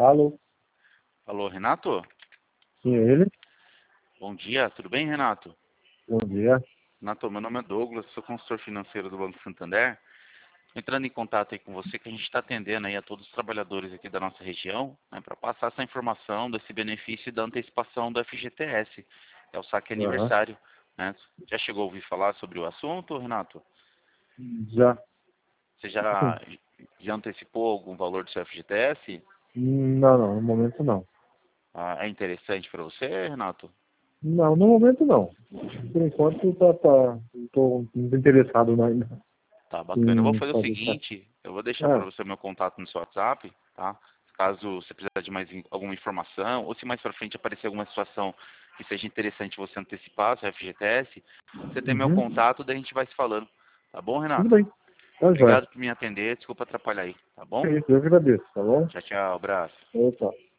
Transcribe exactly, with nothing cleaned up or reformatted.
Alô? Alô, Renato? Sim, é ele? Bom dia, tudo bem, Renato? Bom dia. Renato, meu nome é Douglas, sou consultor financeiro do Banco Santander. Entrando em contato aí com você, que a gente está atendendo aí a todos os trabalhadores aqui da nossa região, né, para passar essa informação desse benefício da antecipação do F G T S, é o saque Aham. aniversário. Né? Já chegou a ouvir falar sobre o assunto, Renato? Já. Você Sim. já, já antecipou algum valor do seu F G T S? Não, não, no momento não. Ah, é interessante para você, Renato? Não, no momento não. Por enquanto tá, tá, não tô muito interessado não ainda Tá bacana. Eu vou em fazer o fazer isso. seguinte, eu vou deixar para Ah, você meu contato no seu WhatsApp, tá? Caso você precisar de mais in- alguma informação, ou se mais para frente aparecer alguma situação que seja interessante você antecipar seu F G T S, você tem meu uhum. contato, daí a gente vai se falando. Tá bom, Tudo Renato? bem. Tá joia. Obrigado por me atender, desculpa atrapalhar aí, tá bom? É isso, eu que agradeço, tá bom? Tchau, tchau, abraço. Opa.